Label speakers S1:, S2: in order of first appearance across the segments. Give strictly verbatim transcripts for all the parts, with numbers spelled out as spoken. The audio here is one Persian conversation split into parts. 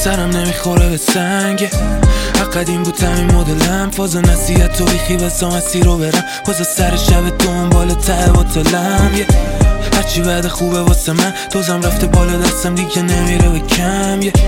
S1: سرم نمیخوره به سنگ قدیم بودم این مدلم فاز نصیحت و بیخی بسام اسی رو برم باز سر شب دنبال ته باطلم یه هرچی بعد خوبه واسه من دوزم رفته بالا دستم دیگه نمیره به کم یه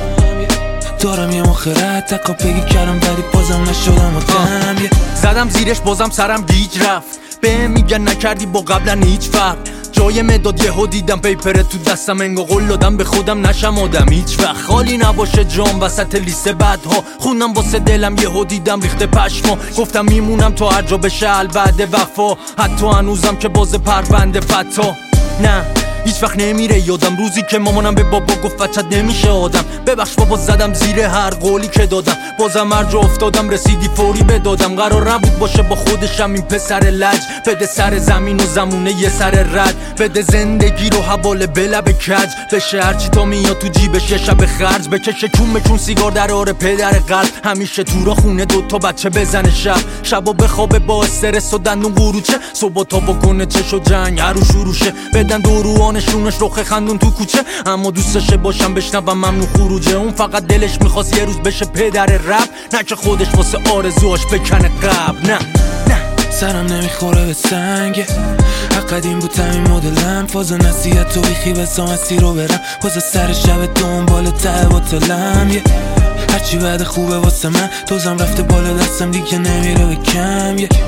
S1: دارم یه مخرت تکا پگی کردم ولی بازم نشدم آدم یه
S2: زدم زیرش بازم سرم گیج رفت به میگن نکردی با قبلا هیچ فرق جای مداد یهو دیدم پیپره تو دستم انگا قول دادم به خودم نشم آدم هیچ وقت خالی نباشه جام وسط لیست بدها خوندم واسه دلم یهو دیدم ریخته پشما گفتم میمونم تا هر جا بشه بعد وفا حتی هنوزم که باز پرونده فتا نه هیچ وقت نمیره یادم روزی که مامانم به بابا گفت بچت نمیشه آدم ببخش بابا زدم زیر هر قولی که دادم بازم هر جا افتادم رسیدی فوری بدادم قرار نبود باشه با خودشم این پسر لج بده سر زمین و زمونه یه سر رد بده زندگی رو حواله بلب کج بشه هرچی تا میاد تو جیبش یه شب خرج بکشه کون بکون سیگار در آره پدر قلب همیشه تو را خونه دوتا بچه بزنه شب شبا بخوابه با استرس و دندون قروچه صبح تا بکنه چش و جنگ هرو شروشه بدن دورو نشونش رخ خندون تو کوچه اما دوستشه باشم بشنوم ممنون خروجه اون فقط دلش میخواست یه روز بشه پدر رپ نه که خودش واسه آرزوهاش بکنه قبل نه نه
S1: سرم نمیخوره به سنگ قدیم بودم این مدلم فاز نصیحت و بیخی بسام اسی رو برم باز سر شب دنبال ته باطلم یه هرچی بعد خوبه واسه من دوزم رفته بالا دستم دیگه نمیره به کم یه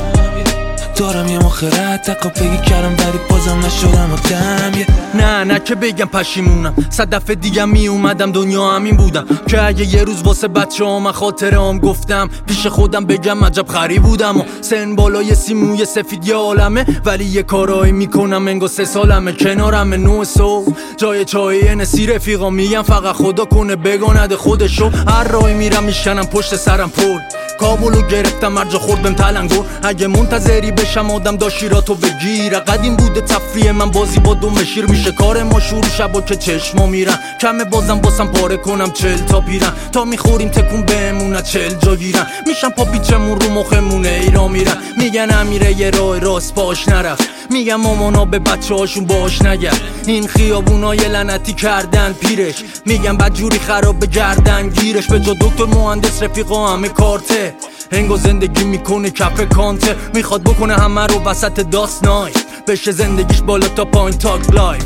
S1: دارم یه مخرت تکا پگی کردم ولی بازم نشدم آدم یه
S2: نه نه که بگم پشیمونم صد دفعه دیگه می اومدم دنیا همین بودم که اگه یه روز واسه بچه ها من خاطره هم گفتم پیش خودم بگم عجب خری بودم و سن بالای سیموی سفید یه عالمه ولی یه کارایی میکنم انگا سه سالمه کنارم نو سو جای چای نسی رفیقا میگم فقط خدا کنه بگانده خودشو هر راهی میرم میشنم پشت سرم پل کابلو گرفتم هر جا خورد بهم تلنگور اگه منتظری بشم آدم داشیراتو بگیره قدیم بوده تفریح من بازی با دوم شیر میشه کار ما شروع شبا که چشما میرن کمه بازم باسم پاره کنم چل تا پیرن تا میخوریم تکون بهمونه چل جا گیرن میشم پا پیچمون رو مخمونه ایرا میرن میگن امیره یه راه راست باش نرفت میگم مامانا به بچه هاشون باش نگرد این خیابونای لعنتی کردن پیرش میگم بدجوری خراب بگردن گیرش به جا دکتر مهندس رفیقا همه کارته هنگو زندگی میکنه کف کانته میخواد بکنه همه رو وسط داست نایت بشه زندگیش بالا تا پایین تاک لایف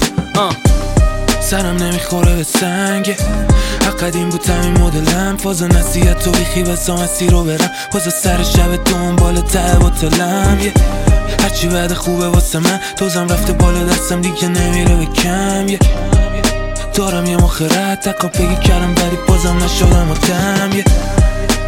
S1: سرم نمیخوره به سنگ قدیم بودم این مدلم فاز نصیحت و بیخی بسام اسی رو برم باز سر شب دنبال ته باطلم یه هرچی بعد خوبه واسه من دوزم رفته بالا دستم دیگه نمیره به کم یه دارم یه مخرت تکا پگی کردم ولی بازم نشدم آدم یه